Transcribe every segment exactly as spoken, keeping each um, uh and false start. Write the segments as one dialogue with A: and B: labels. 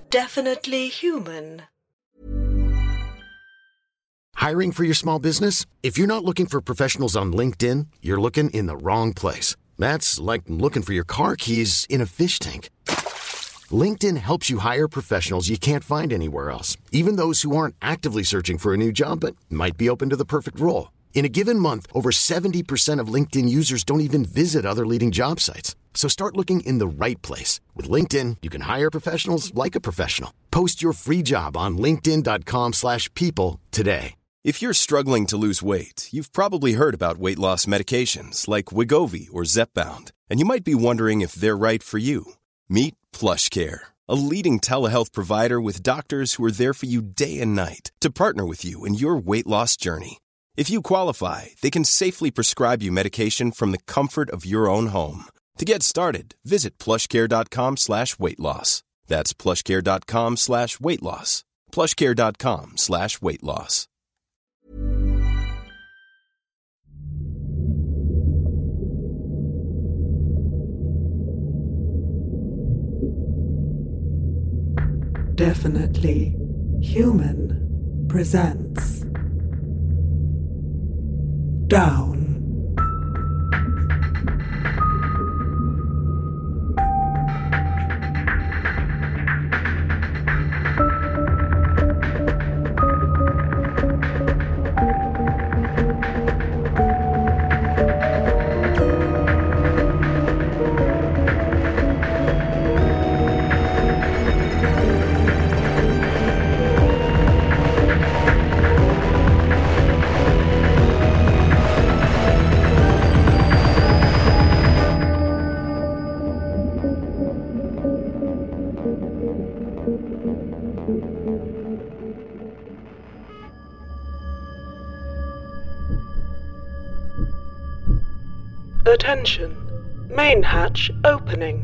A: Definitely human.
B: Hiring for your small business? If you're not looking for professionals on LinkedIn, you're looking in the wrong place. That's like looking for your car keys in a fish tank. LinkedIn helps you hire professionals you can't find anywhere else, even those who aren't actively searching for a new job but might be open to the perfect role. In a given month, over seventy percent of LinkedIn users don't even visit other leading job sites. So start looking in the right place. With LinkedIn, you can hire professionals like a professional. Post your free job on linkedin.com slash people today.
C: If you're struggling to lose weight, you've probably heard about weight loss medications like Wegovy or Zepbound, and you might be wondering if they're right for you. Meet PlushCare, a leading telehealth provider with doctors who are there for you day and night to partner with you in your weight loss journey. If you qualify, they can safely prescribe you medication from the comfort of your own home. To get started, visit plushcare.com slash weight loss. That's plushcare.com slash weight loss. plushcare.com slash weight loss.
A: Definitely Human presents Down. Attention. Main hatch opening.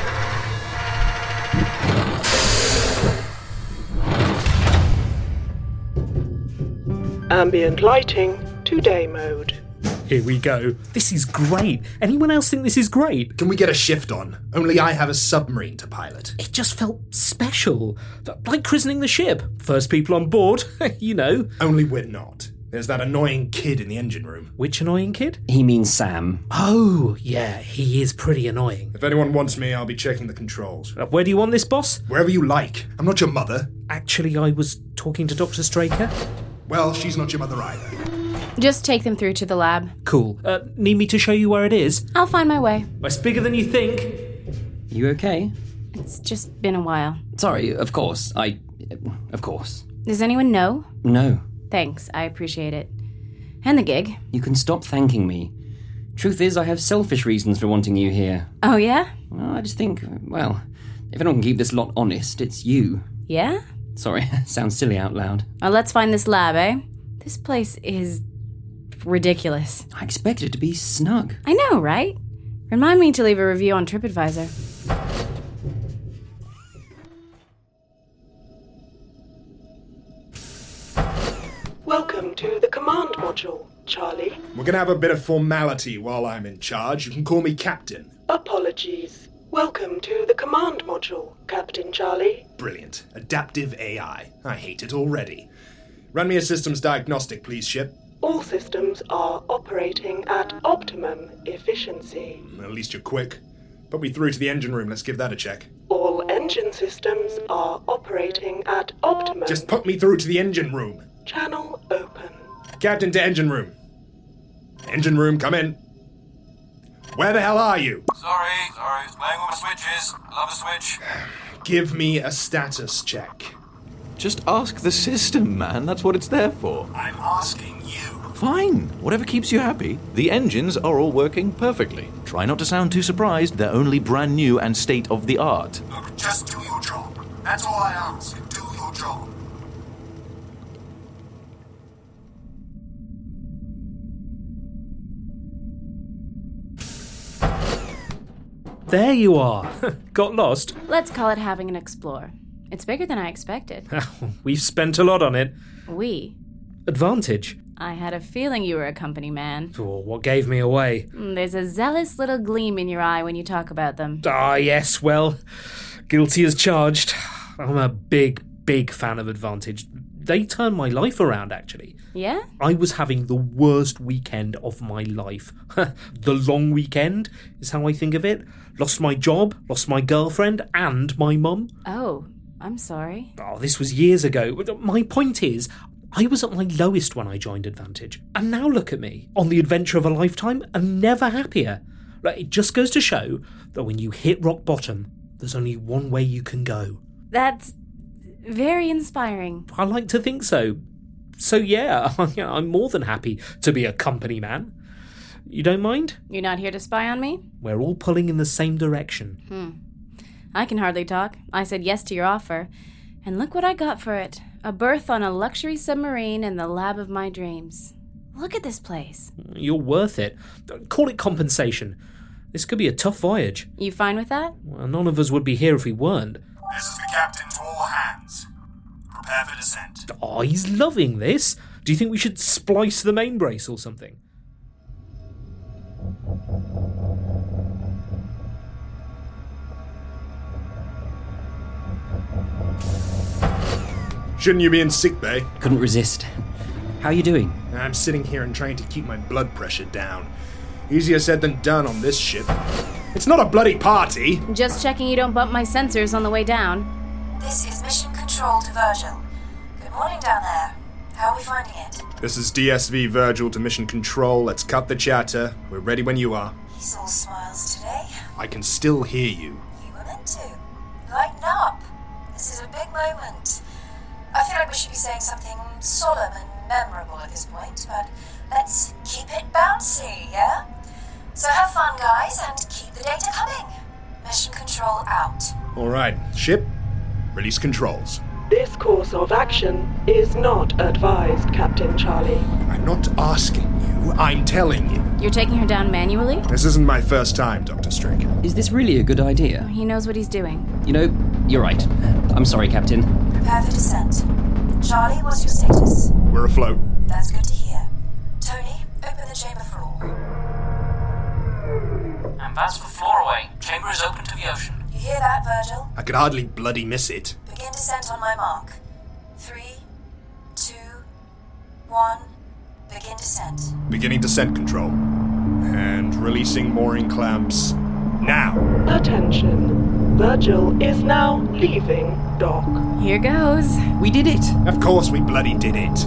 A: Ambient lighting to day mode.
D: Here we go. This is great. Anyone else think this is great?
E: Can we get a shift on? Only I have a submarine to pilot.
D: It just felt special. Like christening the ship. First people on board, you know.
E: Only we're not. There's that annoying kid in the engine room.
D: Which annoying kid?
F: He means Sam.
D: Oh, yeah, he is pretty annoying.
E: If anyone wants me, I'll be checking the controls.
D: Uh, where do you want this, boss?
E: Wherever you like. I'm not your mother.
D: Actually, I was talking to Doctor Straker.
E: Well, she's not your mother either.
G: Just take them through to the lab.
D: Cool. Uh, need me to show you where it is?
G: I'll find my way.
D: It's bigger than you think.
F: You okay?
G: It's just been a while.
F: Sorry, of course. I... Of course.
G: Does anyone know?
F: No.
G: Thanks, I appreciate it. And the gig.
F: You can stop thanking me. Truth is, I have selfish reasons for wanting you here.
G: Oh, yeah?
F: Well, I just think, well, if anyone can keep this lot honest, it's you.
G: Yeah?
F: Sorry, sounds silly out loud.
G: Oh, let's find this lab, eh? This place is ridiculous.
F: I expected it to be snug.
G: I know, right? Remind me to leave a review on TripAdvisor.
A: Welcome to the command module, Charlie.
E: We're gonna have a bit of formality while I'm in charge. You can call me Captain.
A: Apologies. Welcome to the command module, Captain Charlie.
E: Brilliant. Adaptive A I. I hate it already. Run me a systems diagnostic, please, ship.
A: All systems are operating at optimum efficiency.
E: At least you're quick. Put me through to the engine room. Let's give that a check.
A: All engine systems are operating at optimum.
E: Just put me through to the engine room.
A: Channel open.
E: Captain to engine room. Engine room, come in. Where the hell are you?
H: Sorry, sorry, it's playing with my switches. I love a switch.
E: Give me a status check.
I: Just ask the system, man. That's what it's there for.
H: I'm asking you.
I: Fine. Whatever keeps you happy. The engines are all working perfectly. Try not to sound too surprised. They're only brand new and state-of-the-art.
H: Look, just do your job. That's all I ask. Do your job.
D: There you are. Got lost?
G: Let's call it having an explore. It's bigger than I expected.
D: We've spent a lot on it.
G: We?
D: Advantage.
G: I had a feeling you were a company man.
D: Oh, what gave me away?
G: There's a zealous little gleam in your eye when you talk about them.
D: Ah, yes, well, guilty as charged. I'm a big, big fan of Advantage. They turned my life around, actually.
G: Yeah?
D: I was having the worst weekend of my life. The long weekend is how I think of it. Lost my job, lost my girlfriend, and my mum.
G: Oh, I'm sorry.
D: Oh, this was years ago. My point is, I was at my lowest when I joined Advantage. And now look at me, on the adventure of a lifetime, and never happier. Like, it just goes to show that when you hit rock bottom, there's only one way you can go.
G: That's very inspiring.
D: I like to think so. So yeah, I'm more than happy to be a company man. You don't mind?
G: You're not here to spy on me?
D: We're all pulling in the same direction.
G: Hmm. I can hardly talk. I said yes to your offer. And look what I got for it. A berth on a luxury submarine in the lab of my dreams. Look at this place.
D: You're worth it. Call it compensation. This could be a tough voyage.
G: You fine with that?
D: Well, none of us would be here if we weren't.
H: This is the captain to all hands. Prepare for descent.
D: Oh, he's loving this. Do you think we should splice the main brace or something?
E: Shouldn't you be in sickbay?
F: Couldn't resist. How are you doing?
E: I'm sitting here and trying to keep my blood pressure down. Easier said than done on this ship. It's not a bloody party!
G: Just checking you don't bump my sensors on the way down.
J: This is Mission Control to Virgil. Good morning down there. How are we finding it?
E: This is D S V Virgil to Mission Control. Let's cut the chatter. We're ready when you are.
J: He's all smiles today.
E: I can still hear you.
J: You were meant to. Lighten up. This is a big moment. I feel like we should be saying something solemn and memorable at this point, but let's keep it bouncy, yeah? So have fun, guys, and keep the data coming. Mission Control out.
E: Alright, ship, release controls.
A: This course of action is not advised, Captain Charlie.
E: I'm not asking you, I'm telling you.
G: You're taking her down manually?
E: This isn't my first time, Doctor Strick.
F: Is this really a good idea?
G: He knows what he's doing.
F: You know, you're right. I'm sorry, Captain.
J: Prepare for descent. Charlie, what's your status?
E: We're afloat.
J: That's good to hear. Tony, open the chamber floor.
K: And that's for floor away. Chamber is open to the ocean.
J: You hear that, Virgil?
E: I could hardly bloody miss it.
J: Begin descent on my mark. Three, two, one. Begin descent.
E: Beginning descent control. And releasing mooring clamps. Now!
A: Attention. Virgil is now leaving dock.
G: Here goes.
F: We did it!
E: Of course we bloody did it.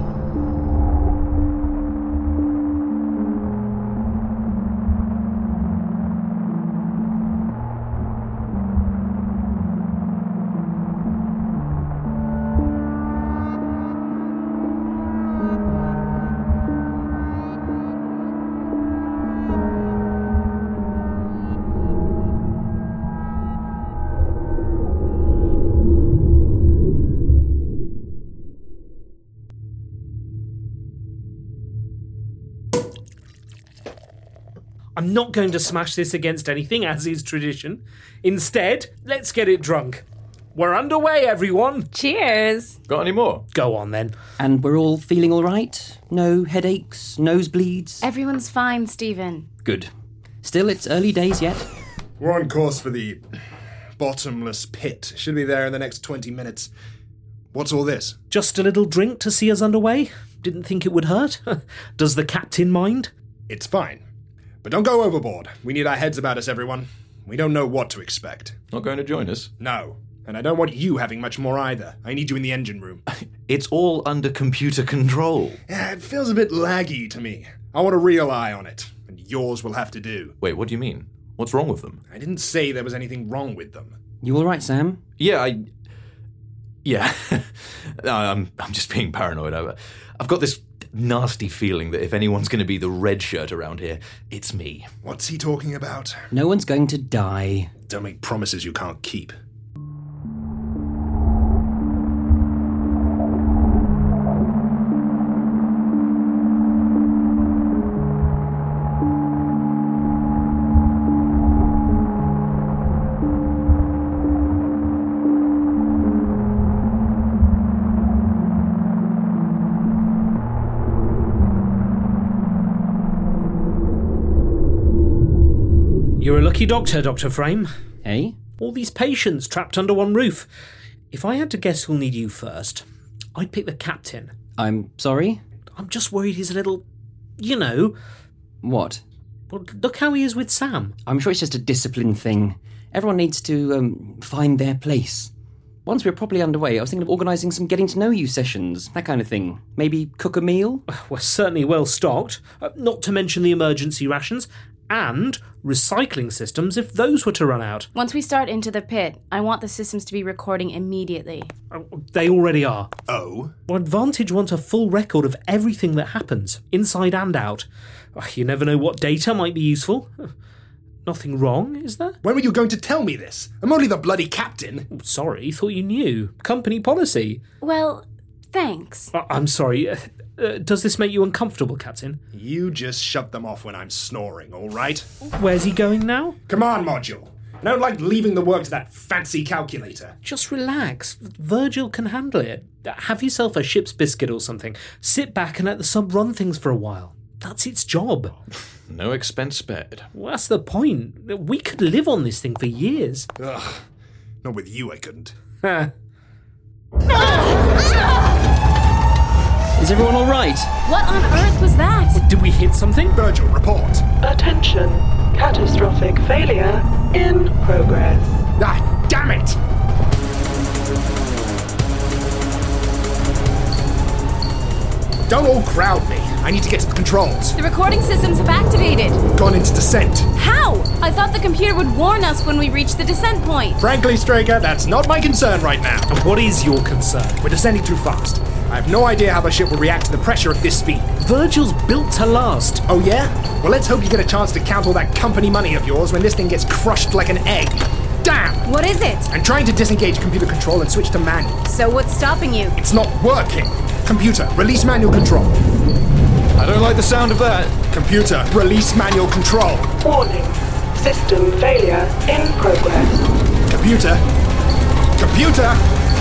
D: I'm not going to smash this against anything, as is tradition. Instead, let's get it drunk. We're underway, everyone.
G: Cheers.
I: Got any more?
D: Go on, then.
F: And we're all feeling all right? No headaches, nosebleeds?
G: Everyone's fine, Stephen.
F: Good. Still, it's early days yet.
E: We're on course for the bottomless pit. Should be there in the next twenty minutes. What's all this?
D: Just a little drink to see us underway. Didn't think it would hurt. Does the captain mind?
E: It's fine. But don't go overboard. We need our heads about us, everyone. We don't know what to expect.
I: Not going to join us?
E: No. And I don't want you having much more either. I need you in the engine room.
I: It's all under computer control.
E: Yeah, it feels a bit laggy to me. I want a real eye on it. And yours will have to do.
I: Wait, what do you mean? What's wrong with them?
E: I didn't say there was anything wrong with them.
F: You all right, Sam?
I: Yeah, I... Yeah. No, I'm, I'm just being paranoid. I've, I've got this nasty feeling that if anyone's going to be the red shirt around here, it's me.
E: What's he talking about?
F: No one's going to die.
E: Don't make promises you can't keep.
D: You're a lucky doctor, Doctor Frame.
F: Eh?
D: All these patients trapped under one roof. If I had to guess who'll need you first, I'd pick the captain.
F: I'm sorry?
D: I'm just worried he's a little, you know...
F: What?
D: Well, look how he is with Sam.
F: I'm sure it's just a discipline thing. Everyone needs to um, find their place. Once we're properly underway, I was thinking of organising some getting-to-know-you sessions, that kind of thing. Maybe cook a meal?
D: We're certainly well stocked, uh, not to mention the emergency rations, and recycling systems if those were to run out.
G: Once we start Into the Pit, I want the systems to be recording immediately.
D: Uh, they already are.
E: Oh?
D: Well, Advantage wants a full record of everything that happens, inside and out. Uh, you never know what data might be useful. Uh, nothing wrong, is there?
E: When were you going to tell me this? I'm only the bloody captain.
D: Oh, sorry, thought you knew. Company policy.
G: Well, thanks.
D: Uh, I'm sorry. Uh, uh, does this make you uncomfortable, Captain?
E: You just shut them off when I'm snoring, all right?
D: Where's he going now?
E: Command module. I don't like leaving the work to that fancy calculator.
D: Just relax. Virgil can handle it. Have yourself a ship's biscuit or something. Sit back and let the sub run things for a while. That's its job.
I: No expense spared.
D: Well, that's the point. We could live on this thing for years.
E: Ugh. Not with you, I couldn't.
F: Is everyone all right?
G: What on earth was that?
D: Did we hit something?
E: Virgil, report.
A: Attention. Catastrophic failure in progress.
E: Ah, damn it! Don't all crowd me. I need to get to the controls.
G: The recording systems have activated.
E: Gone into descent.
G: How? I thought the computer would warn us when we reached the descent point.
E: Frankly, Straker, that's not my concern right now.
D: And what is your concern?
E: We're descending too fast. I have no idea how the ship will react to the pressure at this speed.
D: Virgil's built to last.
E: Oh yeah? Well, let's hope you get a chance to count all that company money of yours when this thing gets crushed like an egg. Damn!
G: What is it?
E: I'm trying to disengage computer control and switch to manual.
G: So what's stopping you?
E: It's not working. Computer, release manual control.
I: I don't like the sound of that.
E: Computer, release manual control.
A: Warning. System failure in progress.
E: Computer. Computer!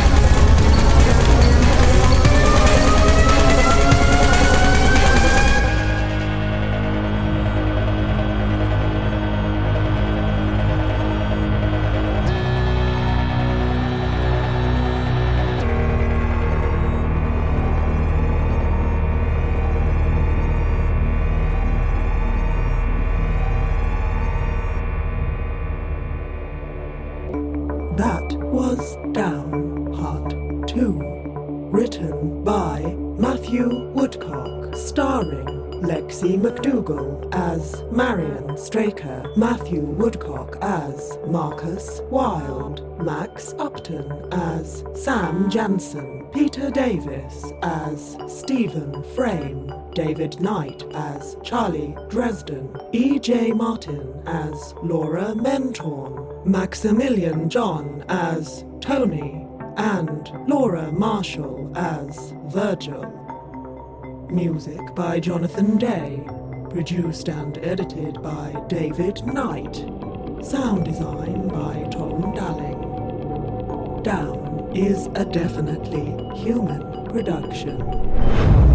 L: That was Down, Part two. Written by Matthew Woodcock, starring Lexi McDougall as Marion Straker, Matthew Woodcock as Marcus Wilde, Max Upton as Sam Jansen, Peter Davis as Stephen Frame, David Knight as Charlie Dresden, E J Martin as Laura Mentorn, Maximilian John as Tony, and Laura Marshall as Virgil. Music by Jonathan Day. Produced and edited by David Knight. Sound design by Tom Dalling. Down is a definitely human production.